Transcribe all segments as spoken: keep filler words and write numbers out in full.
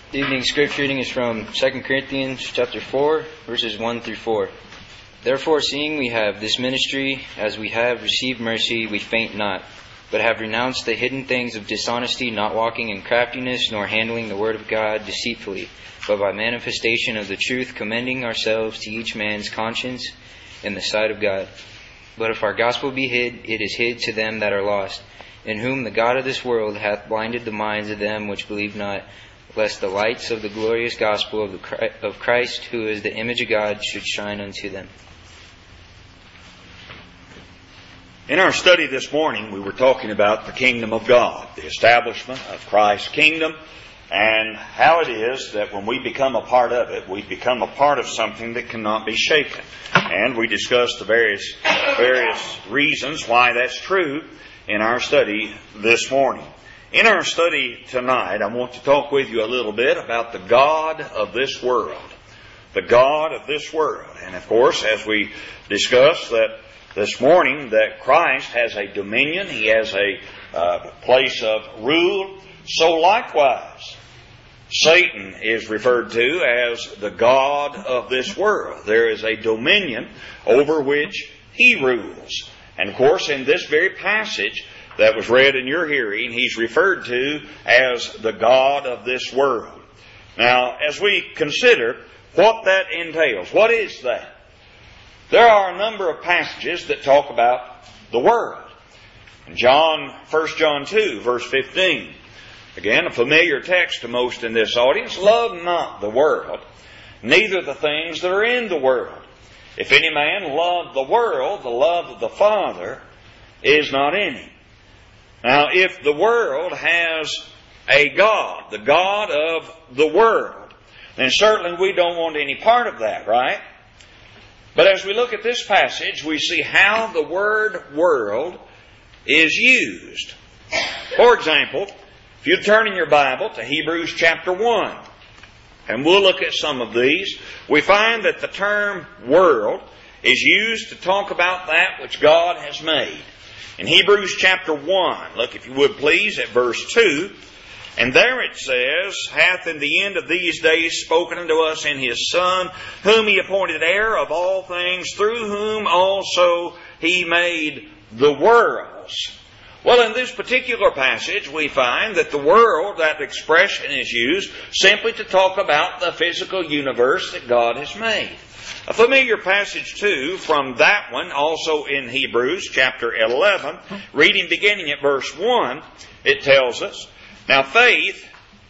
The evening scripture reading is from Second Corinthians chapter four, verses one through four. Therefore, seeing we have this ministry, as we have received mercy, we faint not, but have renounced the hidden things of dishonesty, not walking in craftiness, nor handling the word of God deceitfully, but by manifestation of the truth, commending ourselves to each man's conscience in the sight of God. But if our gospel be hid, it is hid to them that are lost, in whom the God of this world hath blinded the minds of them which believe not, lest the lights of the glorious gospel of, the, of Christ, who is the image of God, should shine unto them. In our study this morning, we were talking about the kingdom of God, the establishment of Christ's kingdom, and how it is that when we become a part of it, we become a part of something that cannot be shaken. And we discussed the various, various reasons why that's true in our study this morning. In our study tonight, I want to talk with you a little bit about the God of this world. The God of this world. And of course, as we discussed that this morning, that Christ has a dominion, He has a uh, place of rule. So likewise, Satan is referred to as the God of this world. There is a dominion over which he rules. And of course, in this very passage that was read in your hearing, he's referred to as the God of this world. Now, as we consider what that entails, what is that? There are a number of passages that talk about the world. In John, First John two, verse fifteen, again, a familiar text to most in this audience, love not the world, neither the things that are in the world. If any man love the world, the love of the Father is not in him. Now, if the world has a God, the God of the world, then certainly we don't want any part of that, right? But as we look at this passage, we see how the word world is used. For example, if you turn in your Bible to Hebrews chapter one, and we'll look at some of these, we find that the term world is used to talk about that which God has made. In Hebrews chapter one, look if you would please at verse two, and there it says, hath in the end of these days spoken unto us in His Son, whom He appointed heir of all things, through whom also He made the worlds. Well, in this particular passage, we find that the world, that expression is used simply to talk about the physical universe that God has made. A familiar passage, too, from that one, also in Hebrews chapter eleven, reading beginning at verse one, it tells us, now faith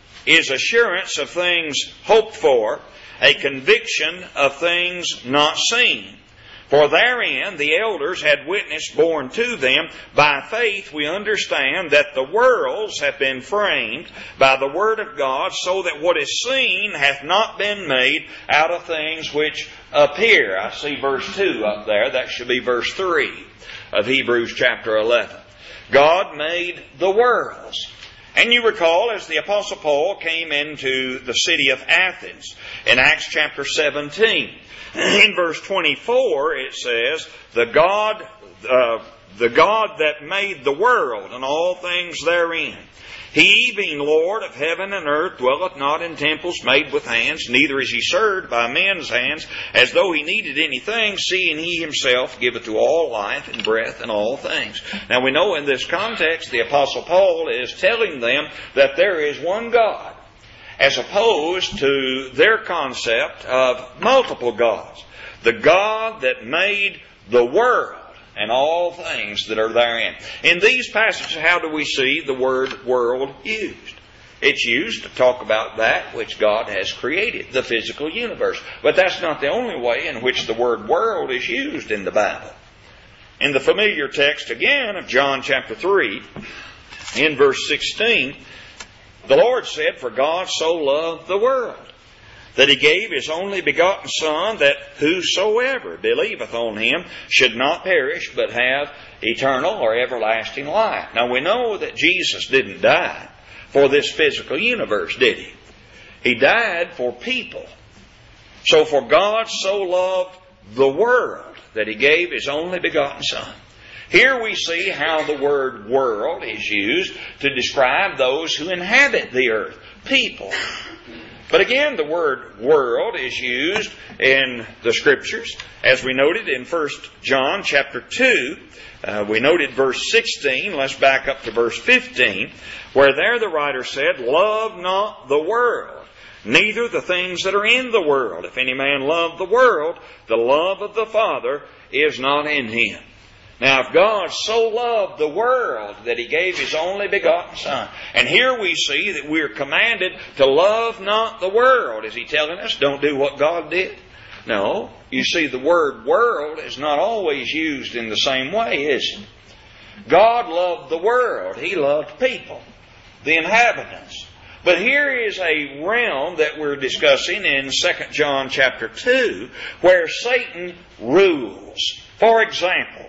is assurance of things hoped for, a conviction of things not seen. For therein the elders had witness borne to them. By faith we understand that the worlds have been framed by the word of God, so that what is seen hath not been made out of things which appear. I see verse two up there. That should be verse three of Hebrews chapter eleven. God made the worlds. And you recall, as the Apostle Paul came into the city of Athens in Acts chapter seventeen, in verse twenty-four it says, the God, uh, the God that made the world and all things therein. He, being Lord of heaven and earth, dwelleth not in temples made with hands, neither is He served by men's hands, as though He needed anything, seeing He Himself giveth to all life and breath and all things. Now we know in this context the Apostle Paul is telling them that there is one God, as opposed to their concept of multiple gods. The God that made the world and all things that are therein. In these passages, how do we see the word world used? It's used to talk about that which God has created, the physical universe. But that's not the only way in which the word world is used in the Bible. In the familiar text again of John chapter three, in verse sixteen, the Lord said, for God so loved the world, that He gave His only begotten Son, that whosoever believeth on Him should not perish, but have eternal or everlasting life. Now we know that Jesus didn't die for this physical universe, did He? He died for people. So for God so loved the world, that He gave His only begotten Son. Here we see how the word world is used to describe those who inhabit the earth, people. But again, the word world is used in the Scriptures. As we noted in First John chapter two, uh, we noted verse sixteen. Let's back up to verse fifteen, where there the writer said, "Love not the world, neither the things that are in the world. If any man love the world, the love of the Father is not in him." Now, if God so loved the world that He gave His only begotten Son, and here we see that we're commanded to love not the world. Is He telling us don't do what God did? No. You see, the word world is not always used in the same way, is it? God loved the world. He loved people, the inhabitants. But here is a realm that we're discussing in Second John chapter two, where Satan rules. For example,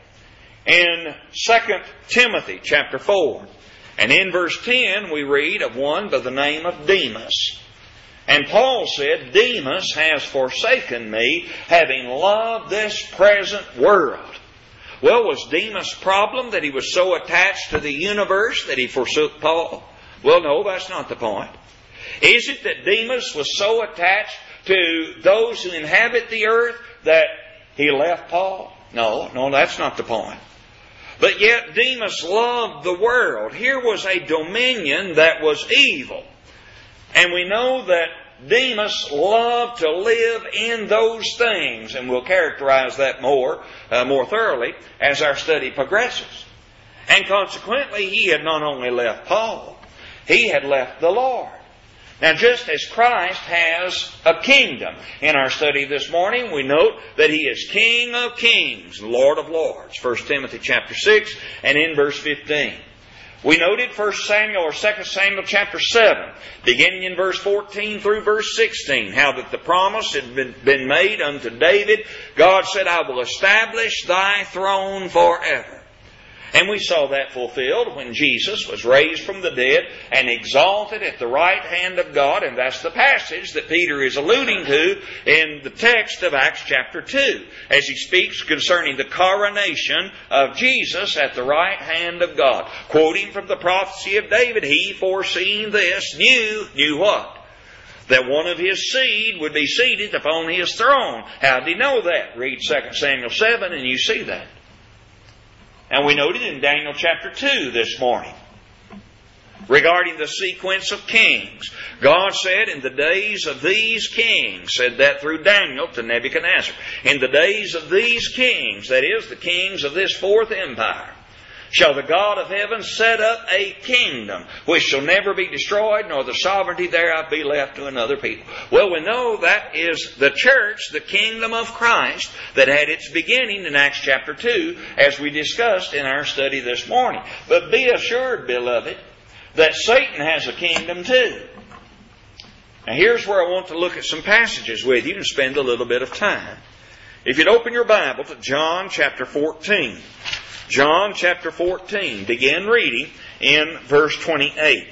in Second Timothy chapter four, and in verse ten we read of one by the name of Demas. And Paul said, "Demas has forsaken me, having loved this present world." Well, was Demas' problem that he was so attached to the universe that he forsook Paul? Well, no, that's not the point. Is it that Demas was so attached to those who inhabit the earth that he left Paul? No, no, that's not the point. But yet Demas loved the world. Here was a dominion that was evil. And we know that Demas loved to live in those things. And we'll characterize that more, uh, more thoroughly as our study progresses. And consequently, he had not only left Paul, he had left the Lord. Now, just as Christ has a kingdom, in our study this morning, we note that He is King of kings, Lord of lords. First Timothy chapter six and in verse fifteen. We noted First Samuel or Second Samuel chapter seven, beginning in verse fourteen through verse sixteen, how that the promise had been, been made unto David. God said, "I will establish thy throne forever." And we saw that fulfilled when Jesus was raised from the dead and exalted at the right hand of God. And that's the passage that Peter is alluding to in the text of Acts chapter two, as he speaks concerning the coronation of Jesus at the right hand of God. Quoting from the prophecy of David, "He foreseeing this knew," knew what? That one of his seed would be seated upon his throne. How did he know that? Read Second Samuel seven and you see that. And we noted in Daniel chapter two this morning, regarding the sequence of kings. God said, "In the days of these kings," said that through Daniel to Nebuchadnezzar, "in the days of these kings," that is, the kings of this fourth empire, "shall the God of heaven set up a kingdom which shall never be destroyed, nor the sovereignty thereof be left to another people." Well, we know that is the church, the kingdom of Christ, that had its beginning in Acts chapter two, as we discussed in our study this morning. But be assured, beloved, that Satan has a kingdom too. Now here's where I want to look at some passages with you and spend a little bit of time. If you'd open your Bible to John chapter fourteen. John chapter fourteen, begin reading in verse twenty-eight.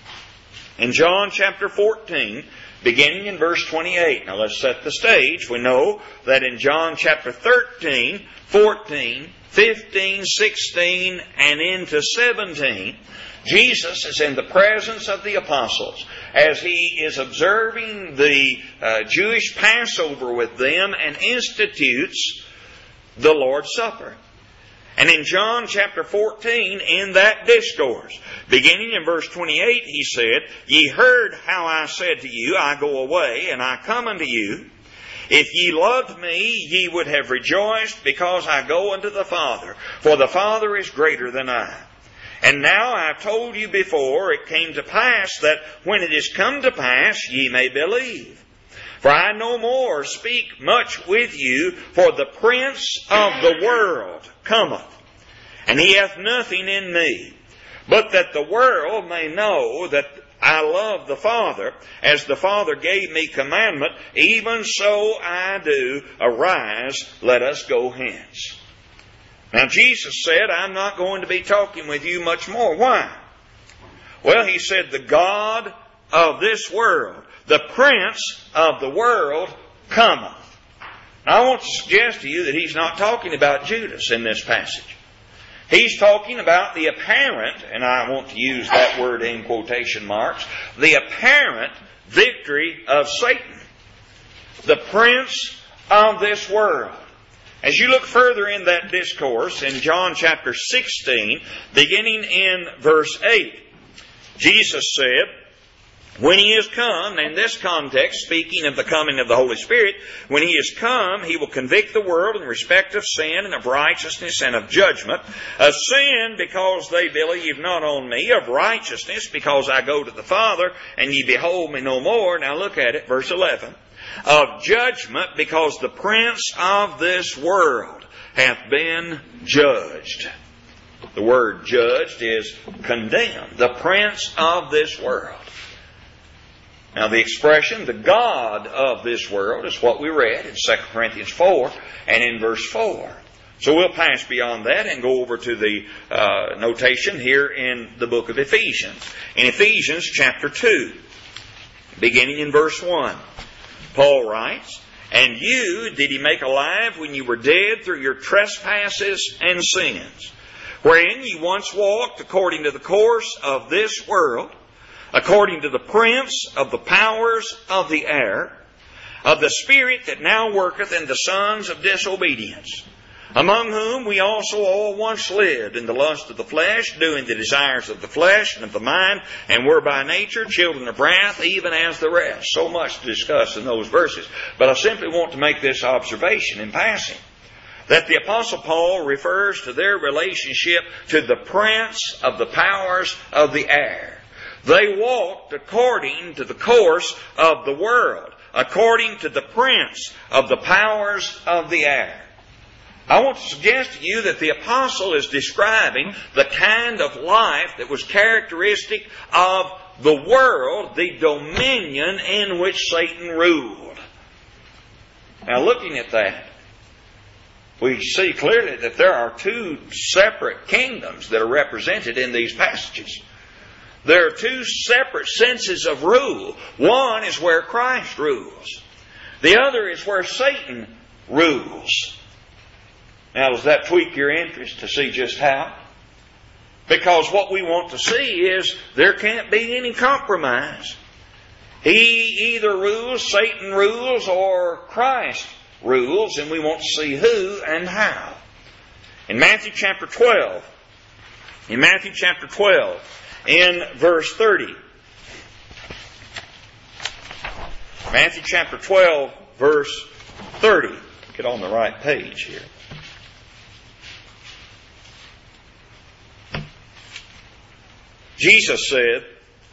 In John chapter fourteen, beginning in verse twenty-eight. Now let's set the stage. We know that in John chapter thirteen, fourteen, fifteen, sixteen, and into seventeen, Jesus is in the presence of the apostles as He is observing the uh, Jewish Passover with them and institutes the Lord's Supper. And in John chapter fourteen, in that discourse, beginning in verse twenty-eight, He said, "Ye heard how I said to you, I go away, and I come unto you. If ye loved me, ye would have rejoiced, because I go unto the Father, for the Father is greater than I. And now I have told you before it came to pass, that when it is come to pass, ye may believe. For I no more speak much with you, for the prince of the world cometh, and he hath nothing in me. But that the world may know that I love the Father, as the Father gave me commandment, even so I do. Arise, let us go hence." Now Jesus said, "I'm not going to be talking with you much more." Why? Well, He said, "The God of this world, the prince of the world cometh." Now I want to suggest to you that He's not talking about Judas in this passage. He's talking about the apparent, and I want to use that word in quotation marks, the apparent victory of Satan, the prince of this world. As you look further in that discourse in John chapter sixteen, beginning in verse eight, Jesus said, when He is come, in this context, speaking of the coming of the Holy Spirit, when He is come, He will convict the world in respect of sin and of righteousness and of judgment. Of sin, because they believe not on Me. Of righteousness, because I go to the Father, and ye behold Me no more. Now look at it, verse eleven. Of judgment, because the prince of this world hath been judged. The word judged is condemned. The prince of this world. Now the expression, the God of this world, is what we read in Second Corinthians four and in verse four. So we'll pass beyond that and go over to the uh, notation here in the book of Ephesians. In Ephesians chapter two, beginning in verse one, Paul writes, and you did He make alive when you were dead through your trespasses and sins, wherein you once walked according to the course of this world, according to the prince of the powers of the air, of the spirit that now worketh in the sons of disobedience, among whom we also all once lived in the lust of the flesh, doing the desires of the flesh and of the mind, and were by nature children of wrath, even as the rest. So much to discuss in those verses. But I simply want to make this observation in passing, that the Apostle Paul refers to their relationship to the prince of the powers of the air. They walked according to the course of the world, according to the prince of the powers of the air. I want to suggest to you that the apostle is describing the kind of life that was characteristic of the world, the dominion in which Satan ruled. Now, looking at that, we see clearly that there are two separate kingdoms that are represented in these passages. There are two separate senses of rule. One is where Christ rules. The other is where Satan rules. Now, does that tweak your interest to see just how? Because what we want to see is there can't be any compromise. He either rules, Satan rules, or Christ rules, and we want to see who and how. In Matthew chapter twelve, in Matthew chapter twelve, in verse thirty. Matthew chapter twelve, verse thirty. Get on the right page here. Jesus said,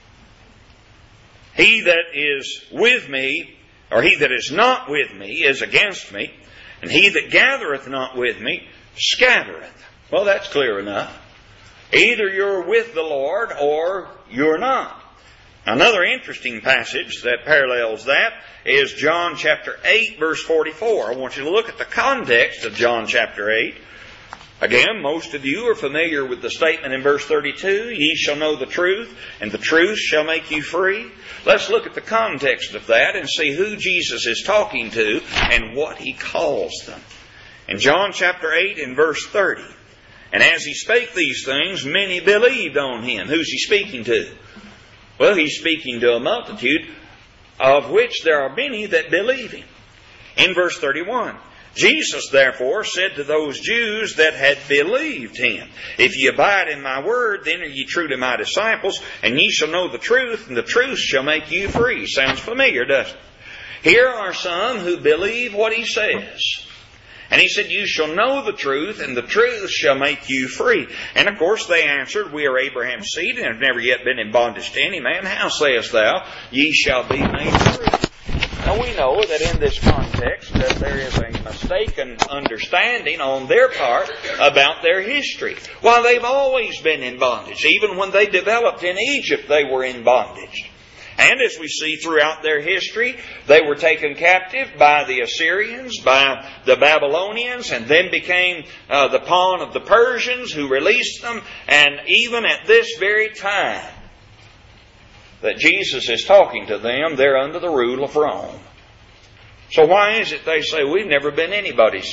he that is with me, or he that is not with me, is against me, and he that gathereth not with me, scattereth. Well, that's clear enough. Either you're with the Lord or you're not. Another interesting passage that parallels that is John chapter eight, verse forty-four. I want you to look at the context of John chapter eight. Again, most of you are familiar with the statement in verse thirty-two, ye shall know the truth, and the truth shall make you free. Let's look at the context of that and see who Jesus is talking to and what He calls them. In John chapter eight, in verse thirty, and as He spake these things, many believed on Him. Who's He speaking to? Well, He's speaking to a multitude, of which there are many that believe Him. In verse thirty-one, Jesus therefore said to those Jews that had believed Him, if ye abide in my word, then are ye truly my disciples, and ye shall know the truth, and the truth shall make you free. Sounds familiar, doesn't it? Here are some who believe what He says. And He said, you shall know the truth, and the truth shall make you free. And of course they answered, we are Abraham's seed, and have never yet been in bondage to any man. How sayest thou, ye shall be made free? Now we know that in this context that there is a mistaken understanding on their part about their history. Why, they've always been in bondage. Even when they developed in Egypt, they were in bondage. And as we see throughout their history, they were taken captive by the Assyrians, by the Babylonians, and then became uh, the pawn of the Persians who released them. And even at this very time that Jesus is talking to them, they're under the rule of Rome. So why is it they say, we've never been anybody's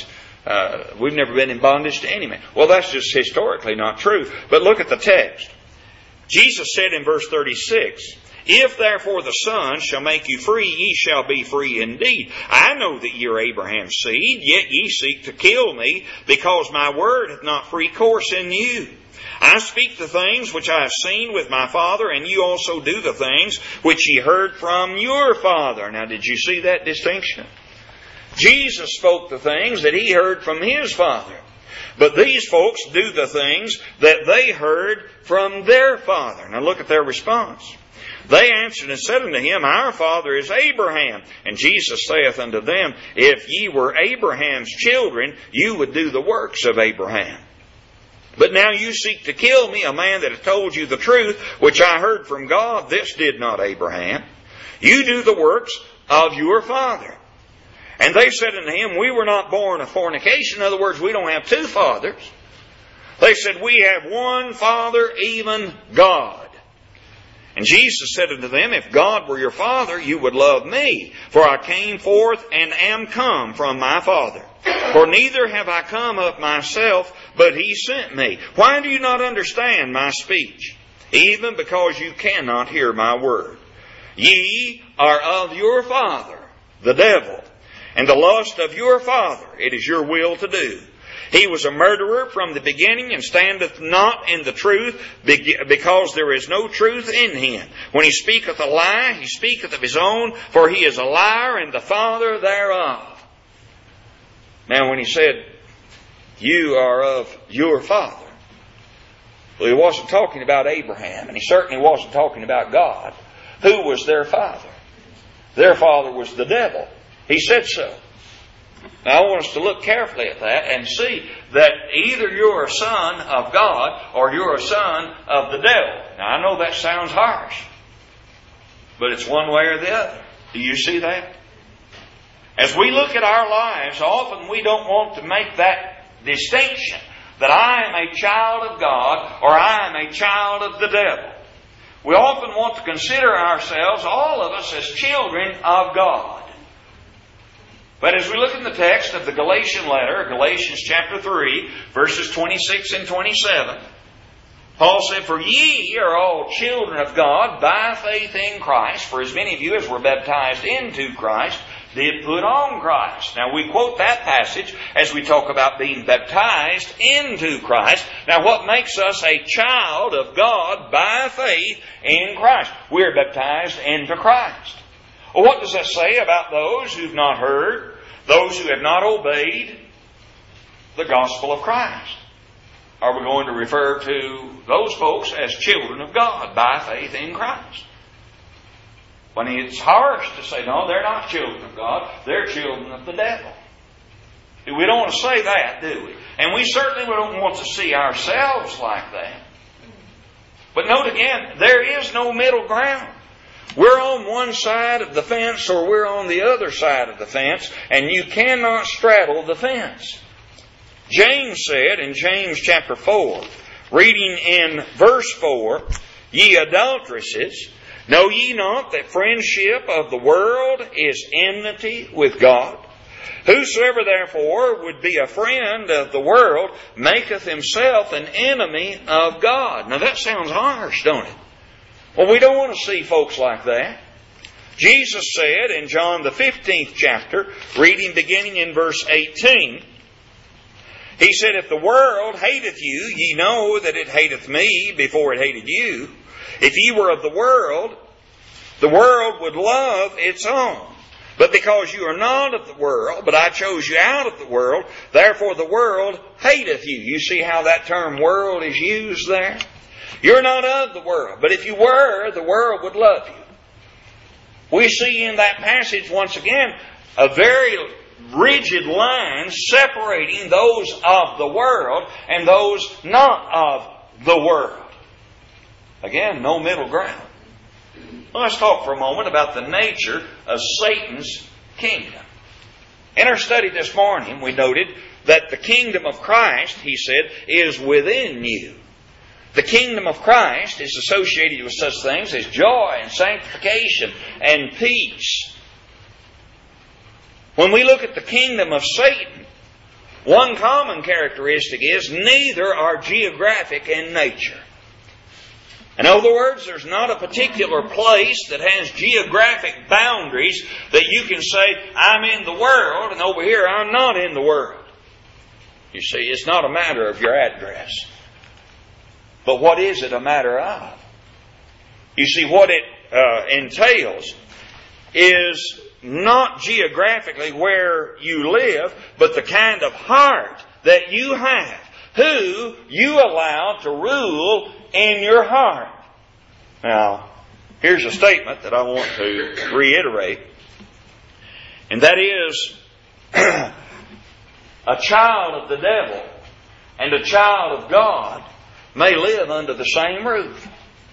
Uh, we've never been in bondage to any man. Well, that's just historically not true. But look at the text. Jesus said in verse thirty-six, "If therefore the Son shall make you free, ye shall be free indeed. I know that ye are Abraham's seed, yet ye seek to kill me, because my word hath not free course in you. I speak the things which I have seen with my Father, and you also do the things which ye heard from your father." Now, did you see that distinction? Jesus spoke the things that he heard from his Father. But these folks do the things that they heard from their father. Now look at their response. They answered and said unto him, "Our father is Abraham." And Jesus saith unto them, "If ye were Abraham's children, you would do the works of Abraham. But now you seek to kill me, a man that hath told you the truth, which I heard from God. This did not Abraham. You do the works of your father." And they said unto him, "We were not born of fornication." In other words, we don't have two fathers. They said, "We have one Father, even God." And Jesus said unto them, "If God were your Father, you would love me, for I came forth and am come from my Father. For neither have I come of myself, but he sent me. Why do you not understand my speech? Even because you cannot hear my word. Ye are of your father, the devil, and the lust of your father it is your will to do. He was a murderer from the beginning, and standeth not in the truth, because there is no truth in him. When he speaketh a lie, he speaketh of his own, for he is a liar and the father thereof." Now when he said, "You are of your father," well, he wasn't talking about Abraham, and he certainly wasn't talking about God. Who was their father? Their father was the devil. He said so. Now I want us to look carefully at that and see that either you're a son of God or you're a son of the devil. Now I know that sounds harsh, but it's one way or the other. Do you see that? As we look at our lives, often we don't want to make that distinction that I am a child of God or I am a child of the devil. We often want to consider ourselves, all of us, as children of God. But as we look in the text of the Galatian letter, Galatians chapter three, verses twenty-six and twenty-seven, Paul said, "For ye are all children of God by faith in Christ. For as many of you as were baptized into Christ did put on Christ." Now we quote that passage as we talk about being baptized into Christ. Now what makes us a child of God by faith in Christ? We're baptized into Christ. Well, what does that say about those who've not heard, those who have not obeyed the gospel of Christ? Are we going to refer to those folks as children of God by faith in Christ? When it's harsh to say, no, they're not children of God, they're children of the devil. We don't want to say that, do we? And we certainly don't want to see ourselves like that. But note again, there is no middle ground. We're on one side of the fence or we're on the other side of the fence, and you cannot straddle the fence. James said in James chapter four, reading in verse four, "Ye adulteresses, know ye not that friendship of the world is enmity with God? Whosoever therefore would be a friend of the world maketh himself an enemy of God." Now that sounds harsh, don't it? Well, we don't want to see folks like that. Jesus said in John the fifteenth chapter, reading beginning in verse eighteen, He said, "If the world hateth you, ye know that it hateth me before it hated you. If ye were of the world, the world would love its own. But because you are not of the world, but I chose you out of the world, therefore the world hateth you." You see how that term world is used there? You're not of the world, but if you were, the world would love you. We see in that passage once again a very rigid line separating those of the world and those not of the world. Again, no middle ground. Well, let's talk for a moment about the nature of Satan's kingdom. In our study this morning, we noted that the kingdom of Christ, he said, is within you. The kingdom of Christ is associated with such things as joy and sanctification and peace. When we look at the kingdom of Satan, One common characteristic is neither are geographic in nature. In other words, there's not a particular place that has geographic boundaries that you can say, I'm in the world, and over here I'm not in the world. You see, it's not a matter of your address. But what is it a matter of? You see, what it uh, entails is not geographically where you live, but the kind of heart that you have. Who you allow to rule in your heart. Now, here's a statement that I want to reiterate. And that is, a child of the devil and a child of God may live under the same roof.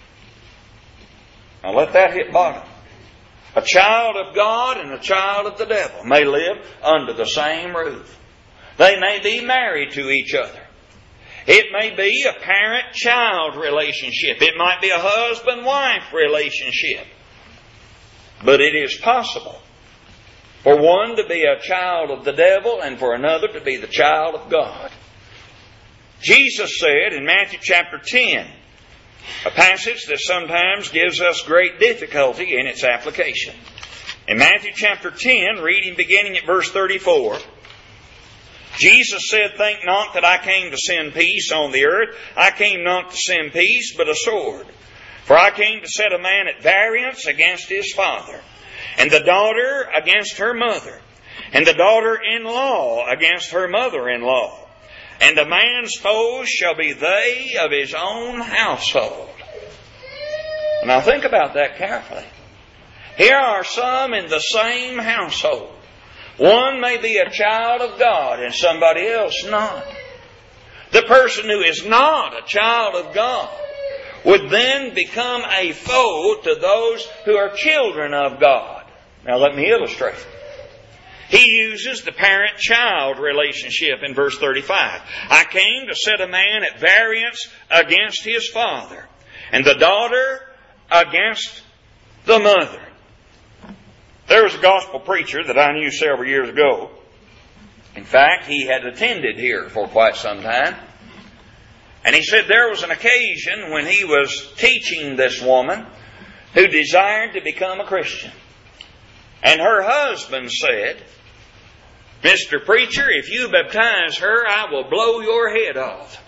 Now let that hit bottom. A child of God and a child of the devil may live under the same roof. They may be married to each other. It may be a parent-child relationship. It might be a husband-wife relationship. But it is possible for one to be a child of the devil and for another to be the child of God. Jesus said in Matthew chapter ten, a passage that sometimes gives us great difficulty in its application. In Matthew chapter ten, reading beginning at verse thirty-four, Jesus said, think not that I came to send peace on the earth. I came not to send peace, but a sword. For I came to set a man at variance against his father, and the daughter against her mother, and the daughter-in-law against her mother-in-law. And a man's foes shall be they of his own household. Now think about that carefully. Here are some in the same household. One may be a child of God and somebody else not. The person who is not a child of God would then become a foe to those who are children of God. Now let me illustrate. He uses the parent-child relationship in verse thirty-five. I came to set a man at variance against his father, and the daughter against the mother. There was a gospel preacher that I knew several years ago. In fact, he had attended here for quite some time. And he said there was an occasion when he was teaching this woman who desired to become a Christian. And her husband said, Mister Preacher, if you baptize her, I will blow your head off.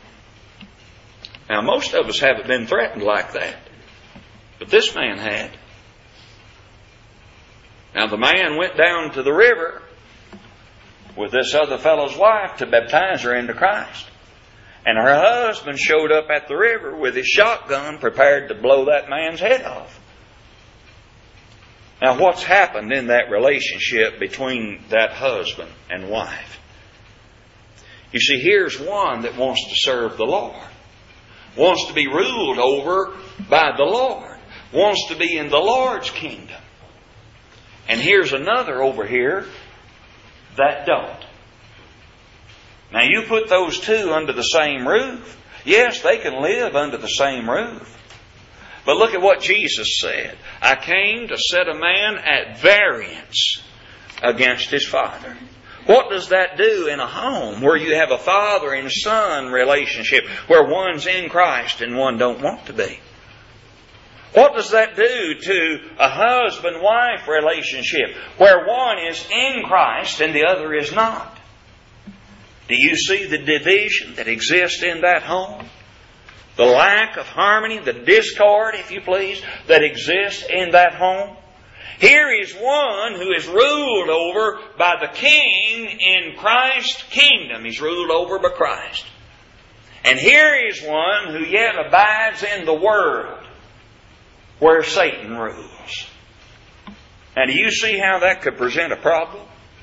Now, most of us haven't been threatened like that. But this man had. Now, the man went down to the river with this other fellow's wife to baptize her into Christ. And her husband showed up at the river with his shotgun prepared to blow that man's head off. Now, what's happened in that relationship between that husband and wife? You see, here's one that wants to serve the Lord, wants to be ruled over by the Lord, wants to be in the Lord's kingdom. And here's another over here that don't. Now, you put those two under the same roof. Yes, they can live under the same roof. But look at what Jesus said. I came to set a man at variance against his father. What does that do in a home where you have a father and son relationship, where one's in Christ and one don't want to be? What does that do to a husband-wife relationship where one is in Christ and the other is not? Do you see the division that exists in that home? The lack of harmony, the discord, if you please, that exists in that home? Here is one who is ruled over by the King in Christ's kingdom. He's ruled over by Christ. And here is one who yet abides in the world, where Satan rules. Now, do you see how that could present a problem?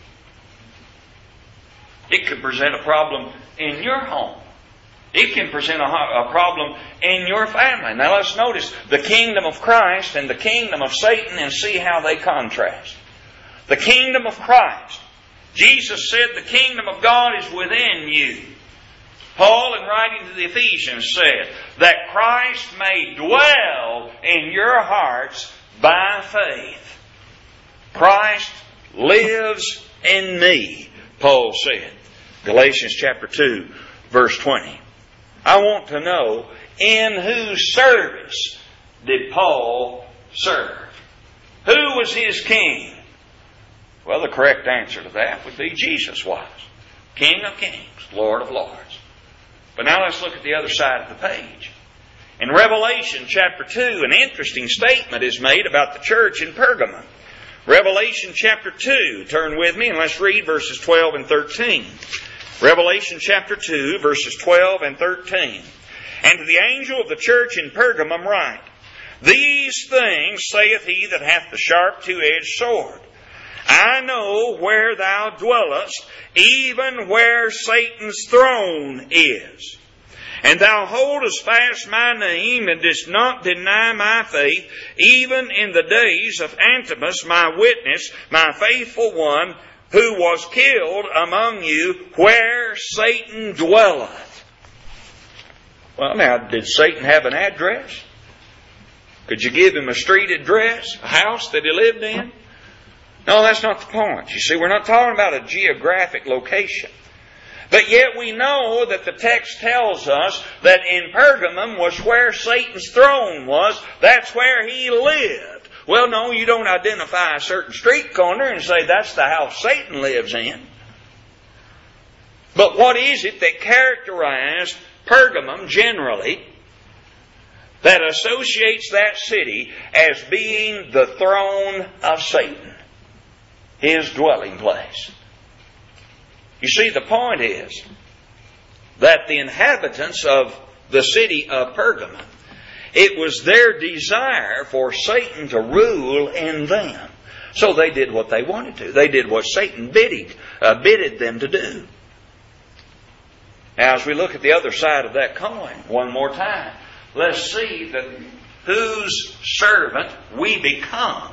It could present a problem in your home. It can present a, a problem in your family. Now let's notice the kingdom of Christ and the kingdom of Satan and see how they contrast. The kingdom of Christ. Jesus said the kingdom of God is within you. Paul, in writing to the Ephesians, said that Christ may dwell in your hearts by faith. Christ lives in me, Paul said. Galatians chapter two, verse twenty. I want to know, in whose service did Paul serve? Who was his king? Well, the correct answer to that would be Jesus was. King of kings, Lord of lords. But now let's look at the other side of the page. In Revelation chapter two, an interesting statement is made about the church in Pergamum. Revelation chapter two, turn with me and let's read verses twelve and thirteen. Revelation chapter two, verses twelve and thirteen. And to the angel of the church in Pergamum write, These things saith he that hath the sharp two-edged sword. I know where thou dwellest, even where Satan's throne is. And thou holdest fast my name, and didst not deny my faith, even in the days of Antipas my witness, my faithful one, who was killed among you, where Satan dwelleth. Well, now, did Satan have an address? Could you give him a street address, a house that he lived in? No, that's not the point. You see, we're not talking about a geographic location. But yet we know that the text tells us that in Pergamum was where Satan's throne was. That's where he lived. Well, no, you don't identify a certain street corner and say that's the house Satan lives in. But what is it that characterized Pergamum generally that associates that city as being the throne of Satan? His dwelling place. You see, the point is that the inhabitants of the city of Pergamum, it was their desire for Satan to rule in them. So they did what they wanted to. They did what Satan bidded, uh, bidded them to do. Now, as we look at the other side of that coin one more time, let's see that whose servant we become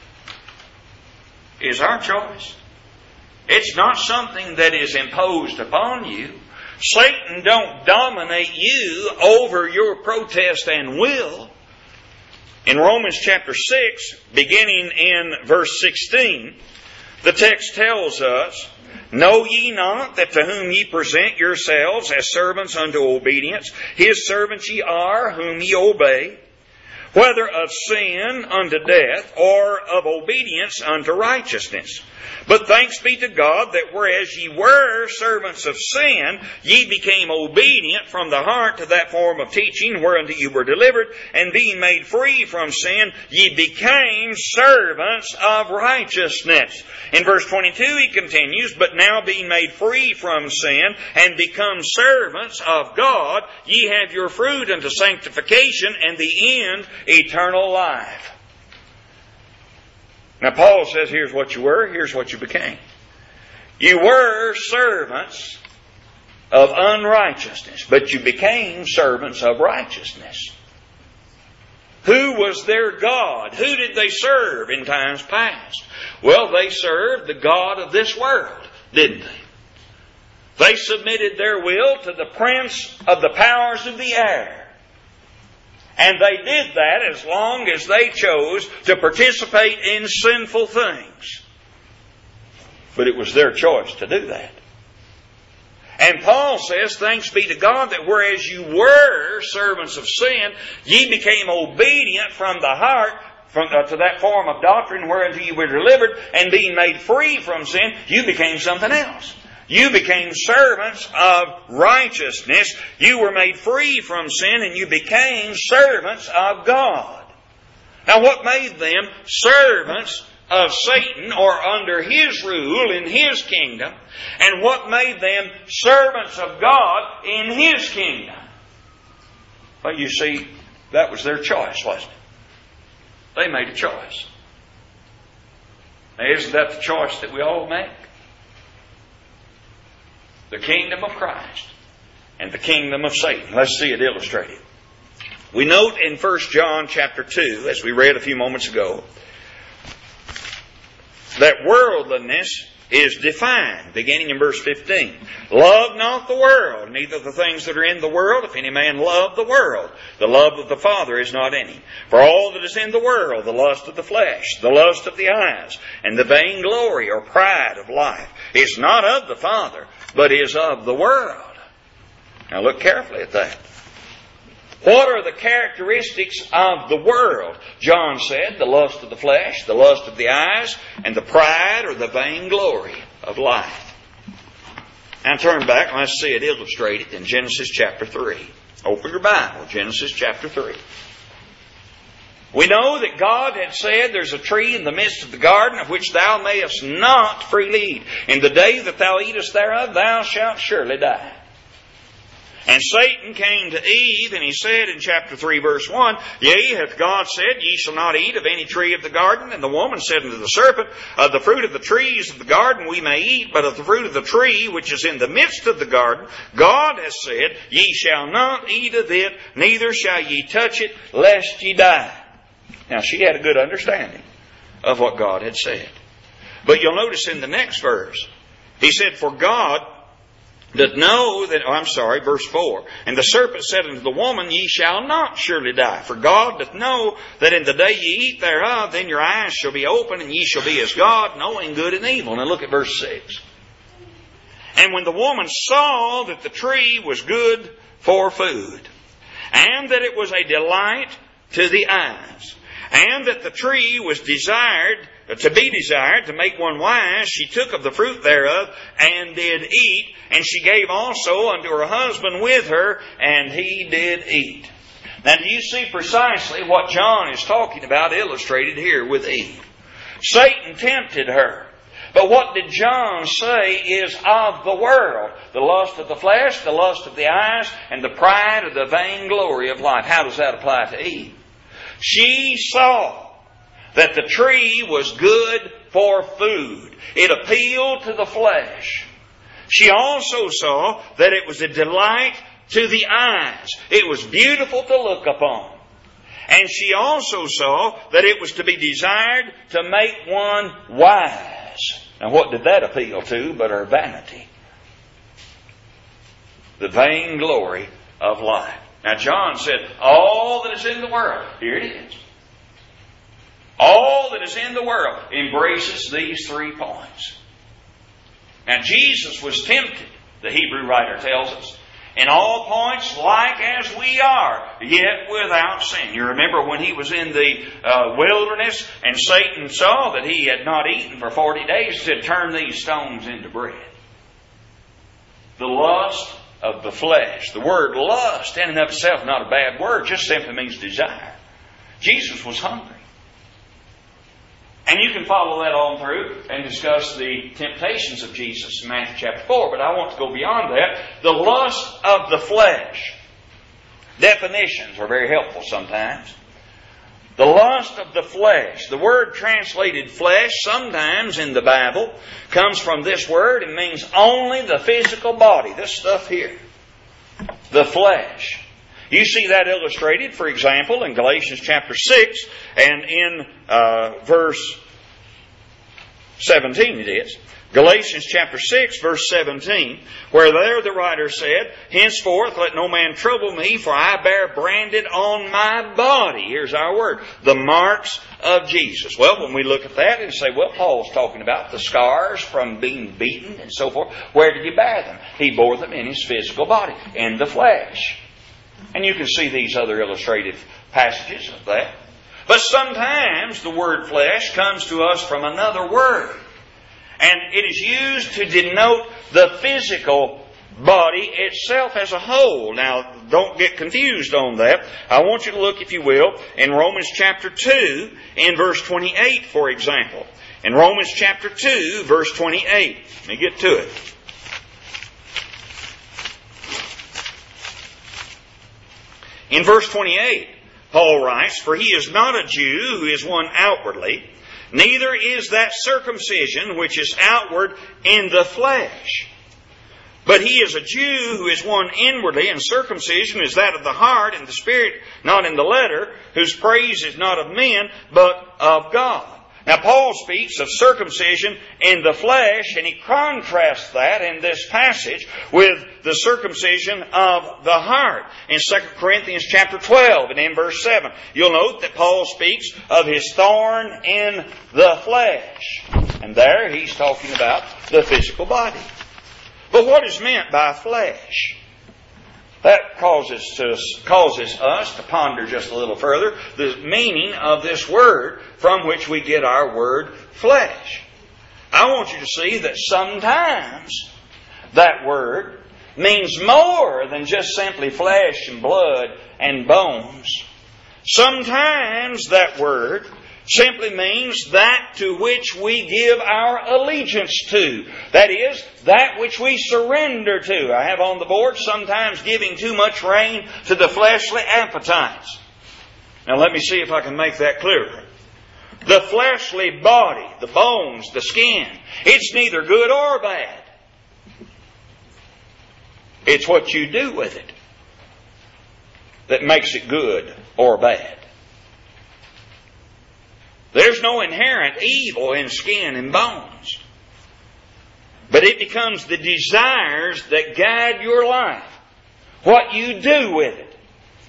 is our choice. It's not something that is imposed upon you. Satan don't dominate you over your protest and will. In Romans chapter six, beginning in verse sixteen, the text tells us, Know ye not that to whom ye present yourselves as servants unto obedience, his servants ye are whom ye obey, whether of sin unto death, or of obedience unto righteousness. But thanks be to God that whereas ye were servants of sin, ye became obedient from the heart to that form of teaching whereunto you were delivered, and being made free from sin, ye became servants of righteousness. In verse twenty-two he continues, But now being made free from sin, and become servants of God, ye have your fruit unto sanctification, and the end eternal life. Now Paul says, here's what you were, here's what you became. You were servants of unrighteousness, but you became servants of righteousness. Who was their God? Who did they serve in times past? Well, they served the God of this world, didn't they? They submitted their will to the prince of the powers of the air. And they did that as long as they chose to participate in sinful things. But it was their choice to do that. And Paul says, Thanks be to God that whereas you were servants of sin, ye became obedient from the heart from, uh, to that form of doctrine whereunto you were delivered, and being made free from sin, you became something else. You became servants of righteousness. You were made free from sin, and you became servants of God. Now, what made them servants of Satan, or under his rule in his kingdom? And what made them servants of God in his kingdom? Well, you see, that was their choice, wasn't it? They made a choice. Now, isn't that the choice that we all make? The kingdom of Christ and the kingdom of Satan. Let's see it illustrated. We note in First John chapter two, as we read a few moments ago, that worldliness is defined, beginning in verse fifteen. Love not the world, neither the things that are in the world. If any man love the world, the love of the Father is not in him. For all that is in the world, the lust of the flesh, the lust of the eyes, and the vainglory or pride of life, is not of the Father, but is of the world. Now look carefully at that. What are the characteristics of the world? John said, the lust of the flesh, the lust of the eyes, and the pride or the vainglory of life. Now turn back and let's see it illustrated in Genesis chapter three. Open your Bible, Genesis chapter three. We know that God had said, there's a tree in the midst of the garden of which thou mayest not freely eat. In the day that thou eatest thereof, thou shalt surely die. And Satan came to Eve, and he said in chapter three, verse one, Yea, hath God said, Ye shall not eat of any tree of the garden? And the woman said unto the serpent, Of the fruit of the trees of the garden we may eat, but of the fruit of the tree which is in the midst of the garden, God has said, Ye shall not eat of it, neither shall ye touch it, lest ye die. Now she had a good understanding of what God had said. But you'll notice in the next verse, he said, For God doth know that, oh, I'm sorry, verse four. And the serpent said unto the woman, Ye shall not surely die. For God doth know that in the day ye eat thereof, then your eyes shall be open, and ye shall be as God, knowing good and evil. Now look at verse six. And when the woman saw that the tree was good for food, and that it was a delight to the eyes, and that the tree was desired to be desired to make one wise, she took of the fruit thereof and did eat, and she gave also unto her husband with her, and he did eat. Now do you see precisely what John is talking about illustrated here with Eve? Satan tempted her. But what did John say is of the world? The lust of the flesh, the lust of the eyes, and the pride or the vainglory of life. How does that apply to Eve? She saw that the tree was good for food. It appealed to the flesh. She also saw that it was a delight to the eyes. It was beautiful to look upon. And she also saw that it was to be desired to make one wise. Now what did that appeal to but her vanity? The vainglory of life. Now John said, all that is in the world, here it is. All that is in the world embraces these three points. Now Jesus was tempted, the Hebrew writer tells us, in all points like as we are, yet without sin. You remember when he was in the uh, wilderness and Satan saw that he had not eaten for forty days, he said, turn these stones into bread. The lust of the flesh. The word lust in and of itself not a bad word, just simply means desire. Jesus was hungry. And you can follow that on through and discuss the temptations of Jesus in Matthew chapter four. But I want to go beyond that. The lust of the flesh. Definitions are very helpful sometimes. The lust of the flesh. The word translated flesh sometimes in the Bible comes from this word. It means only the physical body. This stuff here. The flesh. You see that illustrated, for example, in Galatians chapter six and in uh, verse seventeen it is. Galatians chapter six, verse seventeen, where there the writer said, Henceforth let no man trouble me, for I bear branded on my body, here's our word, the marks of Jesus. Well, when we look at that and say, well, Paul's talking about the scars from being beaten and so forth. Where did he bear them? He bore them in his physical body, in the flesh. And you can see these other illustrative passages of that. But sometimes the word flesh comes to us from another word. And it is used to denote the physical body itself as a whole. Now, don't get confused on that. I want you to look, if you will, in Romans chapter two, in verse twenty-eight, for example. In Romans chapter two, verse twenty-eight. Let me get to it. In verse twenty-eight, Paul writes, For he is not a Jew who is one outwardly, neither is that circumcision which is outward in the flesh. But he is a Jew who is one inwardly, and circumcision is that of the heart and the spirit, not in the letter, whose praise is not of men, but of God. Now Paul speaks of circumcision in the flesh, and he contrasts that in this passage with the circumcision of the heart. In Second Corinthians chapter twelve and in verse seven, you'll note that Paul speaks of his thorn in the flesh. And there he's talking about the physical body. But what is meant by flesh? That causes us, causes us to ponder just a little further the meaning of this word from which we get our word flesh. I want you to see that sometimes that word means more than just simply flesh and blood and bones. Sometimes that word simply means that to which we give our allegiance to. That is, that which we surrender to. I have on the board, sometimes giving too much rein to the fleshly appetites. Now let me see if I can make that clearer. The fleshly body, the bones, the skin, it's neither good or bad. It's what you do with it that makes it good or bad. There's no inherent evil in skin and bones. But it becomes the desires that guide your life. What you do with it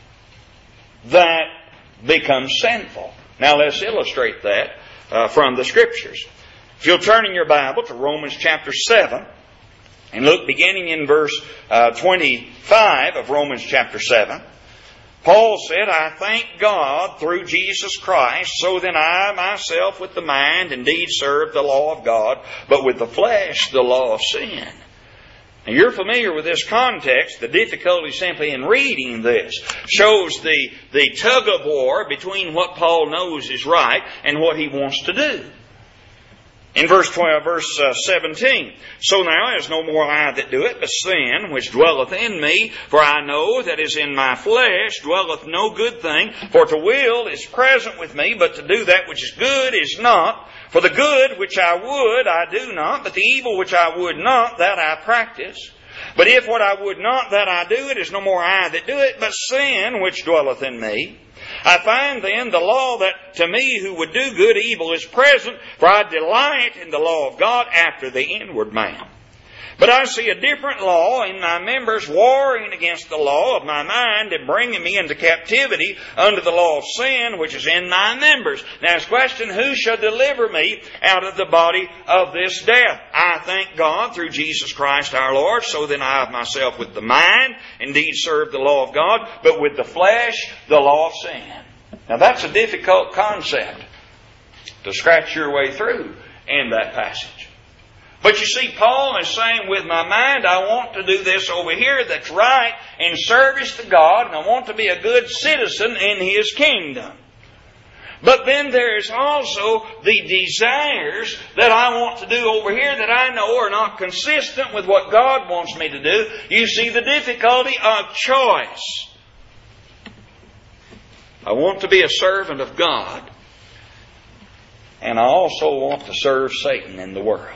that becomes sinful. Now let's illustrate that uh, from the Scriptures. If you'll turn in your Bible to Romans chapter seven and look beginning in verse uh, twenty-five of Romans chapter seven. Paul said, I thank God through Jesus Christ, so then I myself with the mind indeed serve the law of God, but with the flesh the law of sin. Now you're familiar with this context. The difficulty simply in reading this shows the, the tug of war between what Paul knows is right and what he wants to do. In verse twelve, verse seventeen, so now it is no more I that do it, but sin which dwelleth in me. For I know that is in my flesh dwelleth no good thing. For to will is present with me, but to do that which is good is not. For the good which I would I do not, but the evil which I would not, that I practice. But if what I would not, that I do, it is no more I that do it, but sin which dwelleth in me. I find then the law that to me who would do good evil is present, for I delight in the law of God after the inward man. But I see a different law in my members, warring against the law of my mind and bringing me into captivity under the law of sin which is in my members. Now it's question, who shall deliver me out of the body of this death? I thank God through Jesus Christ our Lord. So then I of myself with the mind indeed serve the law of God, but with the flesh the law of sin. Now that's a difficult concept to scratch your way through in that passage. But you see, Paul is saying, with my mind, I want to do this over here that's right in service to God, and I want to be a good citizen in His kingdom. But then there is also the desires that I want to do over here that I know are not consistent with what God wants me to do. You see the difficulty of choice. I want to be a servant of God, and I also want to serve Satan in the world.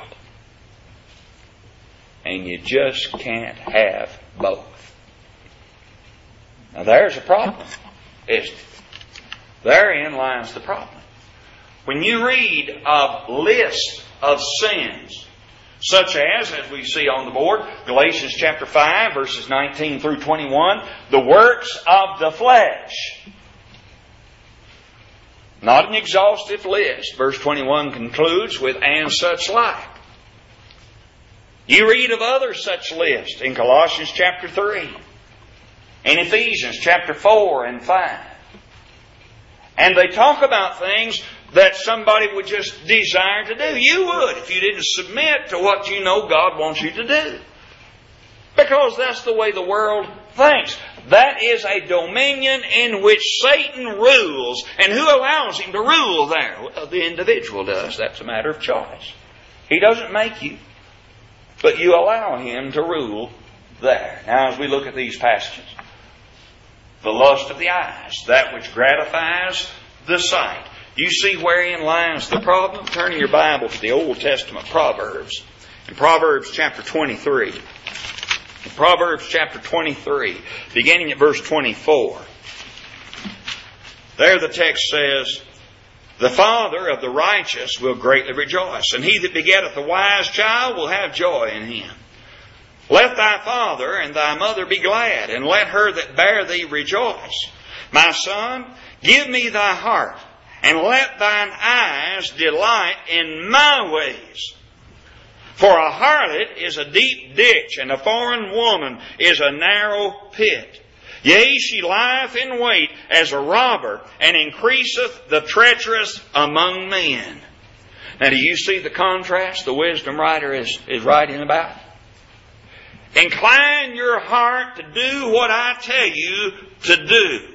And you just can't have both. Now there's a problem, isn't it? Therein lies the problem. When you read of lists of sins, such as, as we see on the board, Galatians chapter five, verses nineteen through twenty-one, the works of the flesh. Not an exhaustive list. Verse twenty-one concludes with, and such like. You read of other such lists in Colossians chapter three, in Ephesians chapter four and five. And they talk about things that somebody would just desire to do. You would if you didn't submit to what you know God wants you to do. Because that's the way the world thinks. That is a dominion in which Satan rules. And who allows him to rule there? Well, the individual does. That's a matter of choice. He doesn't make you, but you allow him to rule there. Now as we look at these passages, the lust of the eyes, that which gratifies the sight. You see wherein lies the problem? Turn in your Bible to the Old Testament Proverbs. In Proverbs chapter twenty-three. In Proverbs chapter twenty-three, beginning at verse twenty-four. There the text says, the father of the righteous will greatly rejoice, and he that begetteth a wise child will have joy in him. Let thy father and thy mother be glad, and let her that bare thee rejoice. My son, give me thy heart, and let thine eyes delight in my ways. For a harlot is a deep ditch, and a foreign woman is a narrow pit. Yea, she lieth in wait as a robber, and increaseth the treacherous among men. Now, do you see the contrast the wisdom writer is, is writing about? Incline your heart to do what I tell you to do.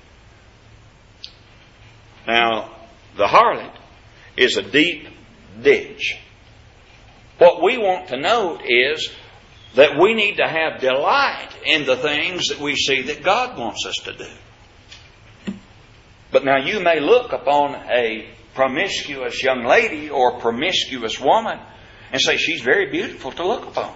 Now, the harlot is a deep ditch. What we want to note is that we need to have delight in the things that we see that God wants us to do. But now you may look upon a promiscuous young lady or promiscuous woman and say she's very beautiful to look upon.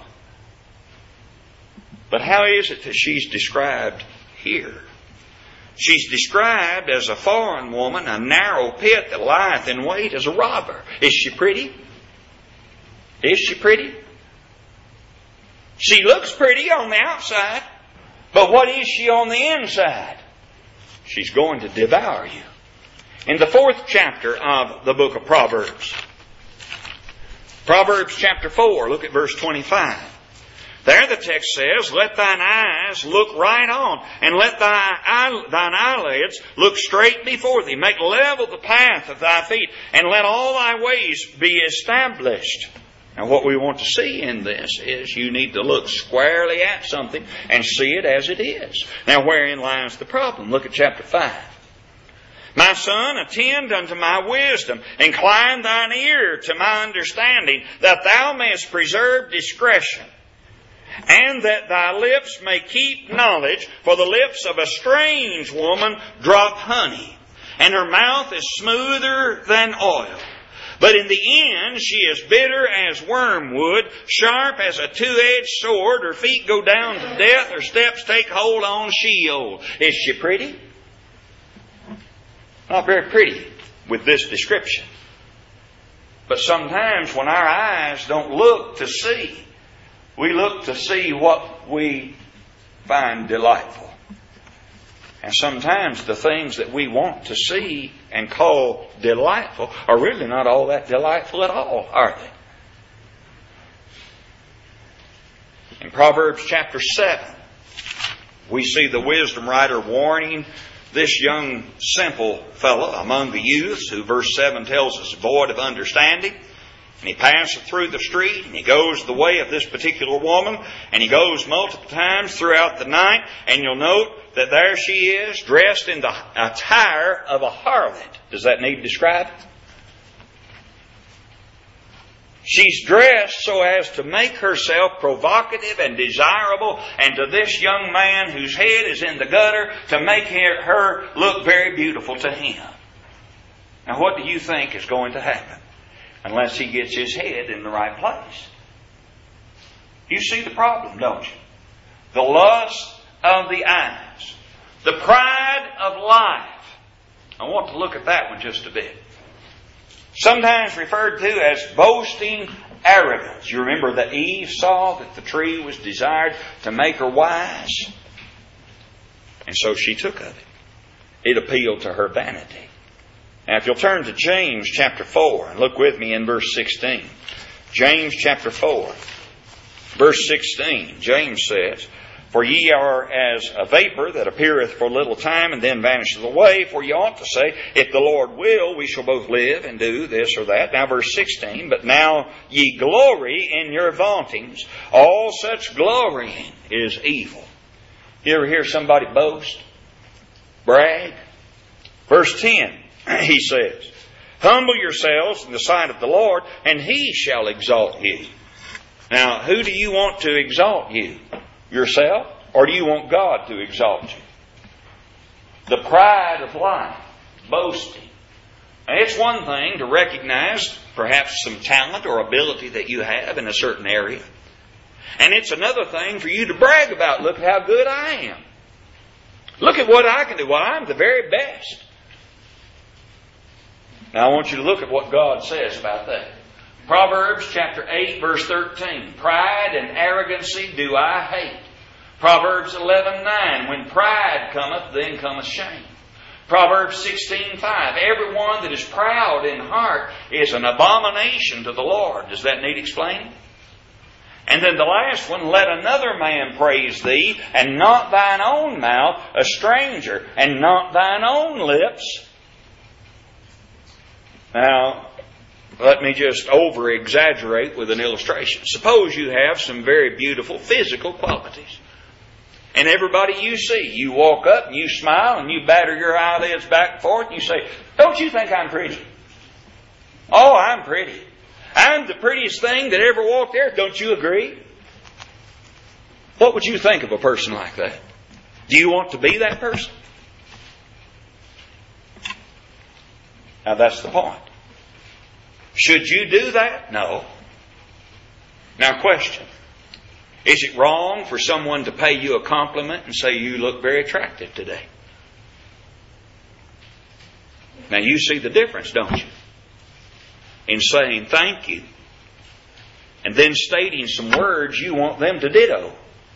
But how is it that she's described here? She's described as a foreign woman, a narrow pit that lieth in wait as a robber. Is she pretty? Is she pretty? She looks pretty on the outside, but what is she on the inside? She's going to devour you. In the fourth chapter of the book of Proverbs, Proverbs chapter four, look at verse twenty-five. There the text says, Let thine eyes look right on, and let thy eye, thine eyelids look straight before thee. Make level the path of thy feet, and let all thy ways be established. Now what we want to see in this is you need to look squarely at something and see it as it is. Now wherein lies the problem? Look at chapter five. My son, attend unto my wisdom, incline thine ear to my understanding, that thou mayest preserve discretion, and that thy lips may keep knowledge, for the lips of a strange woman drop honey, and her mouth is smoother than oil. But in the end she is bitter as wormwood, sharp as a two-edged sword. Her feet go down to death, her steps take hold on Sheol. Is she pretty? Not very pretty with this description. But sometimes when our eyes don't look to see, we look to see what we find delightful. And sometimes the things that we want to see and call delightful are really not all that delightful at all, are they? In Proverbs chapter seven, we see the wisdom writer warning this young simple fellow among the youths, who verse seven tells us void of understanding. And he passeth through the street, and he goes the way of this particular woman, and he goes multiple times throughout the night, and you'll note that there she is, dressed in the attire of a harlot. Does that need describing? She's dressed so as to make herself provocative and desirable, and to this young man whose head is in the gutter, to make her look very beautiful to him. Now what do you think is going to happen? Unless he gets his head in the right place. You see the problem, don't you? The lust of the eyes. The pride of life. I want to look at that one just a bit. Sometimes referred to as boasting arrogance. You remember that Eve saw that the tree was desired to make her wise. And so she took of it. It appealed to her vanity. Now, if you'll turn to James chapter four and look with me in verse sixteen. James chapter four, verse sixteen. James says, For ye are as a vapor that appeareth for a little time and then vanisheth away. For ye ought to say, If the Lord will, we shall both live and do this or that. Now verse sixteen. But now ye glory in your vauntings. All such glorying is evil. You ever hear somebody boast? Brag? Verse ten. He says, Humble yourselves in the sight of the Lord, and He shall exalt you. Now, who do you want to exalt you? Yourself? Or do you want God to exalt you? The pride of life. Boasting. Now, it's one thing to recognize perhaps some talent or ability that you have in a certain area. And it's another thing for you to brag about. Look how good I am. Look at what I can do. Well, I'm the very best. Now I want you to look at what God says about that. Proverbs chapter eight verse thirteen. Pride and arrogancy do I hate. Proverbs eleven nine. When pride cometh, then cometh shame. Proverbs sixteen five. Everyone that is proud in heart is an abomination to the Lord. Does that need explaining? And then the last one, let another man praise thee, and not thine own mouth, a stranger, and not thine own lips. Now, let me just over-exaggerate with an illustration. Suppose you have some very beautiful physical qualities. And everybody you see, you walk up and you smile and you batter your eyelids back and forth and you say, don't you think I'm pretty? Oh, I'm pretty. I'm the prettiest thing that ever walked there. Don't you agree? What would you think of a person like that? Do you want to be that person? Now that's the point. Should you do that? No. Now question. Is it wrong for someone to pay you a compliment and say you look very attractive today? Now you see the difference, don't you? In saying thank you and then stating some words you want them to ditto.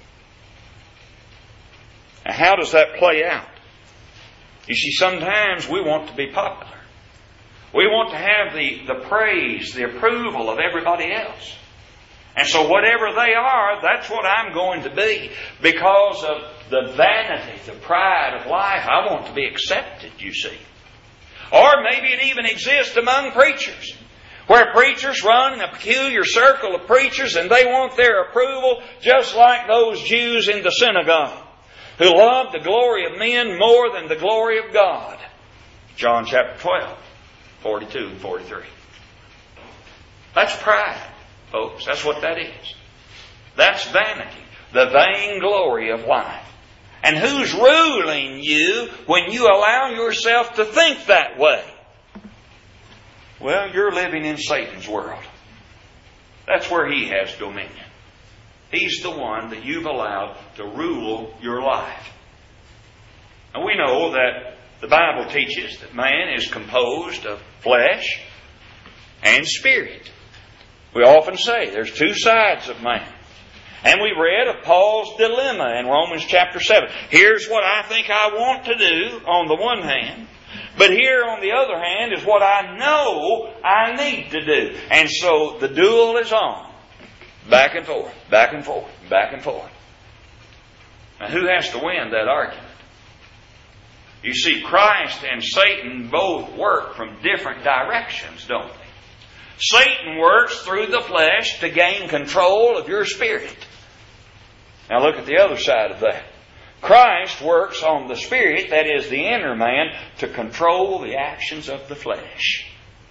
Now how does that play out? You see, sometimes we want to be popular. We want to have the, the praise, the approval of everybody else. And so whatever they are, that's what I'm going to be. Because of the vanity, the pride of life, I want to be accepted, you see. Or maybe it even exists among preachers, where preachers run in a peculiar circle of preachers and they want their approval just like those Jews in the synagogue who loved the glory of men more than the glory of God. John chapter twelve, forty-two and forty-three. That's pride, folks. That's what that is. That's vanity, the vainglory of life. And who's ruling you when you allow yourself to think that way? Well, you're living in Satan's world. That's where he has dominion. He's the one that you've allowed to rule your life. And we know that the Bible teaches that man is composed of flesh and spirit. We often say there's two sides of man. And we read of Paul's dilemma in Romans chapter seven. Here's what I think I want to do on the one hand. But here on the other hand is what I know I need to do. And so the duel is on. Back and forth, back and forth, back and forth. Now who has to win that argument? You see, Christ and Satan both work from different directions, don't they? Satan works through the flesh to gain control of your spirit. Now look at the other side of that. Christ works on the spirit, that is the inner man, to control the actions of the flesh.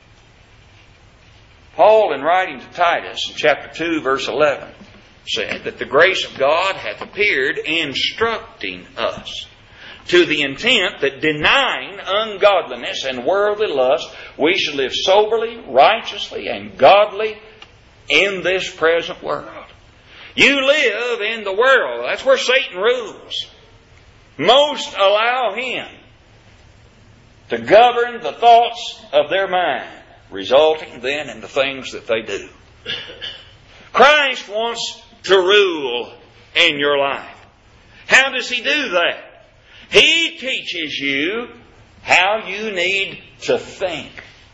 Paul, in writing to Titus in chapter two, verse eleven, said that the grace of God hath appeared, instructing us, to the intent that denying ungodliness and worldly lust, we should live soberly, righteously, and godly in this present world. You live in the world. That's where Satan rules. Most allow him to govern the thoughts of their mind, resulting then in the things that they do. Christ wants to rule in your life. How does He do that? He teaches you how you need to think.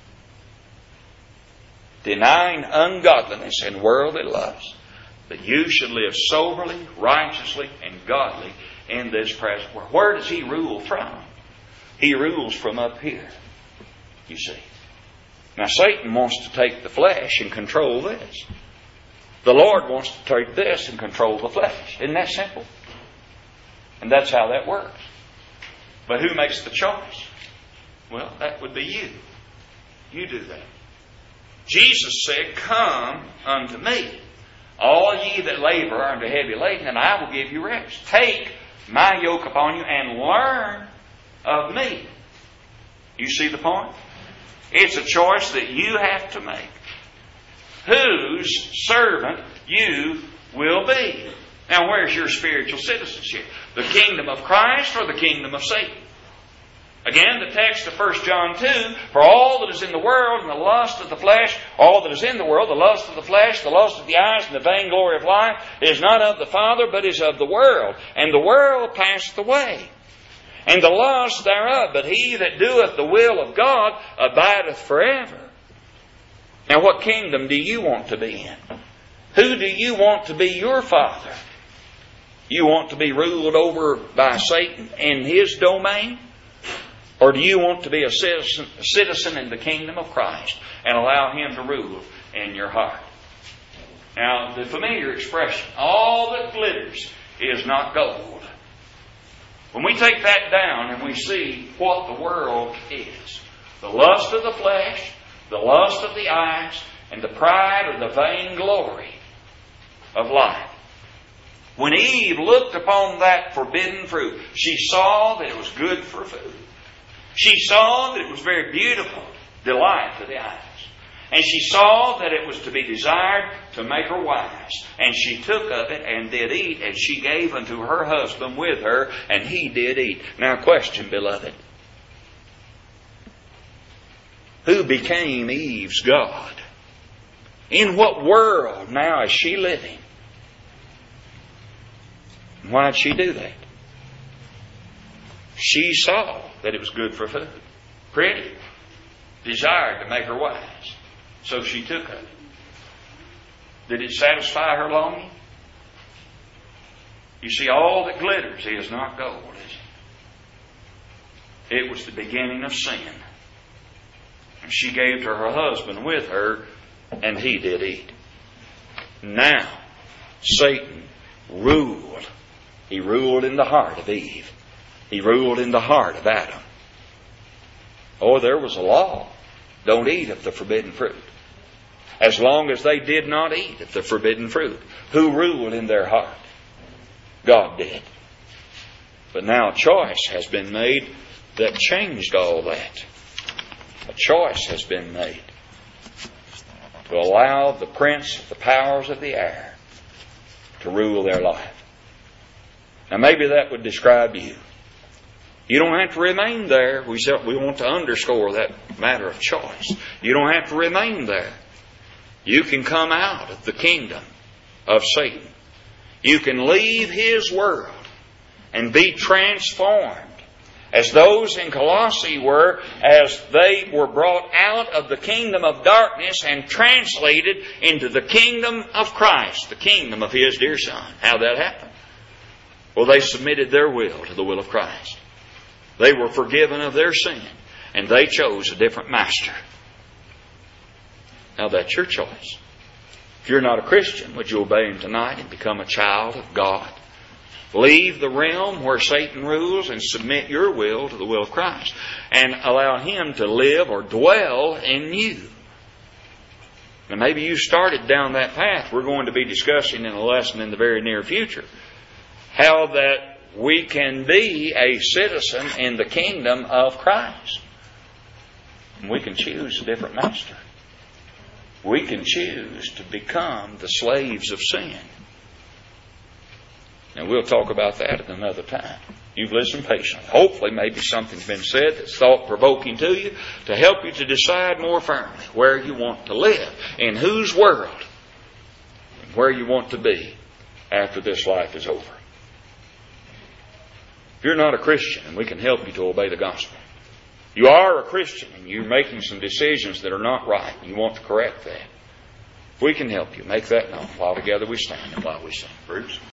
Denying ungodliness and worldly lust, that you should live soberly, righteously, and godly in this present world. Where does He rule from? He rules from up here, you see. Now Satan wants to take the flesh and control this. The Lord wants to take this and control the flesh. Isn't that simple? And that's how that works. But who makes the choice? Well, that would be you. You do that. Jesus said, come unto me, all ye that labor are under heavy laden, and I will give you rest. Take my yoke upon you and learn of me. You see the point? It's a choice that you have to make. Whose servant you will be. Now, where's your spiritual citizenship? The kingdom of Christ or the kingdom of Satan? Again, the text of First John two, for all that is in the world and the lust of the flesh, all that is in the world, the lust of the flesh, the lust of the eyes, and the vainglory of life, is not of the Father, but is of the world. And the world passeth away, and the lust thereof. But he that doeth the will of God abideth forever. Now, what kingdom do you want to be in? Who do you want to be your father? You want to be ruled over by Satan in his domain? Or do you want to be a citizen, a citizen in the kingdom of Christ and allow Him to rule in your heart? Now, the familiar expression, all that glitters is not gold. When we take that down and we see what the world is, the lust of the flesh, the lust of the eyes, and the pride or the vainglory of life. When Eve looked upon that forbidden fruit, she saw that it was good for food. She saw that it was very beautiful, delight to the eyes. And she saw that it was to be desired to make her wise. And she took of it and did eat, and she gave unto her husband with her, and he did eat. Now question, beloved. Who became Eve's God? In what world now is she living? Why did she do that? She saw that it was good for food. Pretty. Desired to make her wise. So she took of it. Did it satisfy her longing? You see, all that glitters is not gold, is it? It was the beginning of sin. And she gave to her husband with her, and he did eat. Now, Satan ruled. He ruled in the heart of Eve. He ruled in the heart of Adam. Oh, there was a law. Don't eat of the forbidden fruit. As long as they did not eat of the forbidden fruit. Who ruled in their heart? God did. But now a choice has been made that changed all that. A choice has been made to allow the prince of the powers of the air to rule their life. Now maybe that would describe you. You don't have to remain there. We we want to underscore that matter of choice. You don't have to remain there. You can come out of the kingdom of Satan. You can leave his world and be transformed as those in Colossae were, as they were brought out of the kingdom of darkness and translated into the kingdom of Christ, the kingdom of His dear Son. How'd that happen? Well, they submitted their will to the will of Christ. They were forgiven of their sin, and they chose a different master. Now that's your choice. If you're not a Christian, would you obey Him tonight and become a child of God? Leave the realm where Satan rules and submit your will to the will of Christ. And allow Him to live or dwell in you. Now maybe you started down that path. We're going to be discussing in a lesson in the very near future how that we can be a citizen in the kingdom of Christ. And we can choose a different master. We can choose to become the slaves of sin. And we'll talk about that at another time. You've listened patiently. Hopefully maybe something's been said that's thought-provoking to you to help you to decide more firmly where you want to live, in whose world, and where you want to be after this life is over. If you're not a Christian, and we can help you to obey the gospel. You are a Christian and you're making some decisions that are not right. You want to correct that. If we can help you, make that known while together we stand and while we sing. Bruce?